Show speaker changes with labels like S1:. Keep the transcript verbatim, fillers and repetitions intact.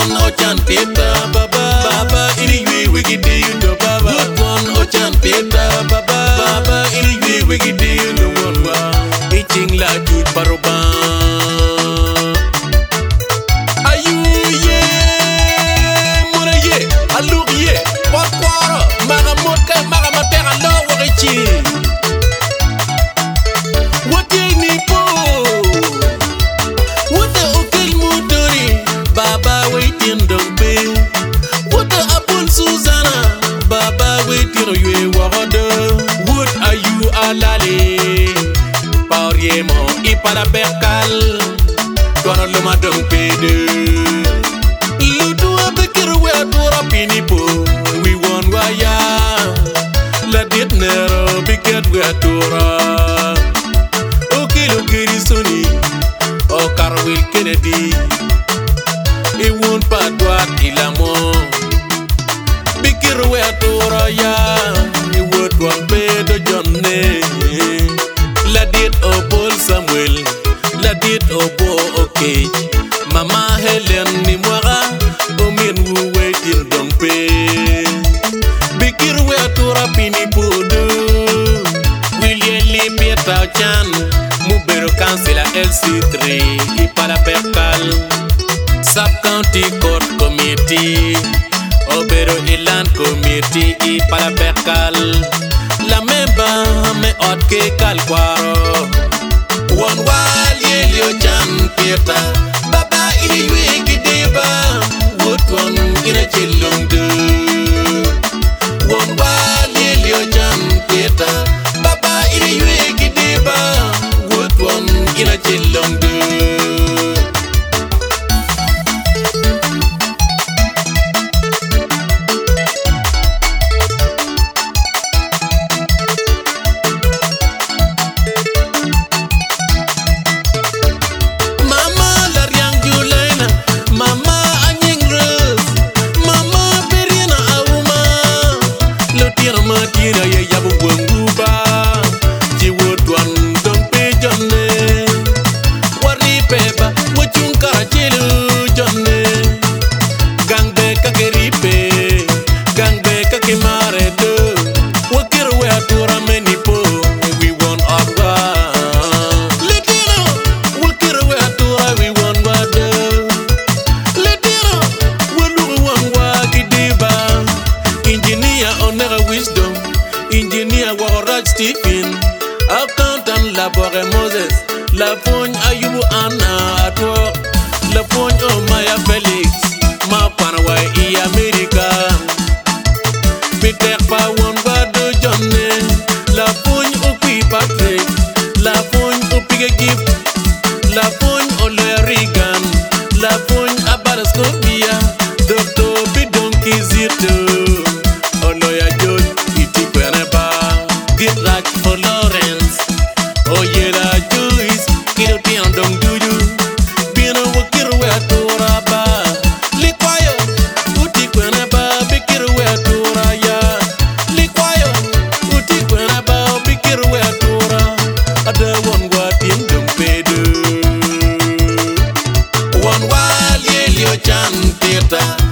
S1: one Ochan Peter Baba Baba iniwi wigidi no Baba Good one Ochan Peter Baba Baba iniwi wigidi no one wa Iching la juj baroba Ayu ye Mona ye Aluk ye Wakwara Maga motka maga matera lo wakichi Wati ni po Wata okil mutori Baba waiting don't be Wata apun Susanna Baba waiting yue wahada What are you alale Pariemo ipara bekal Tuano luma don't pede Lutu abekir we atura pinipo We won waya La dit nero biket we atura Okilo kiri soni O Carwil Kennedy E won padwa ilamo Bikir we atura ya E wot wan pedo jonne La dit o Paul Samuel La dit o Bo okay Mama Helen ni mwara O min wu waiting dompe Bikir we atura pini podo William Lee Peter Chan Mubero Councilor L C three Ipala Bekal Sub-County Court Committee Obero Ilan Committee Ipala Bekal La memba me otke kalkwaro One wal Yelio Chan Peter Baba ini yue gideba Wood one ina chilung do One wal Yelio Chan Peter Baba ini yue gideba Wood one ina chilung do Tina ye yabu wenguba Ji wotwan don pe jonne Wari peba wachun karachilu jonne Gangbe kakeripe Gangbe kakimare do Wakir we atura menipo We won orwa Letino Wakir we atura we won wado Letino Walugu wangwa kidiba Engineer onera wisdom Engineer Warraj Stephen Accountant Labore Moses Lafogne Ayubu Anna Atwok Lafogne Omaya Felix Ma Panawai I America Peter Pawon Bado Jonne Lafogne Upi Patrick Lafogne Upige Gift Lafogne Ole Regan Lafogne Abadascopia Doctor Bidonki Zito Oloya George Raj for Lawrence Oh yela Joyce Kino tian dong duju Bino wakir we atura ba Likwayo Uti kwena ba Bikir we atura ya Likwayo Uti kwena ba Bikir we atura Ada won watin dong pedo One wal Yelio Chan Peter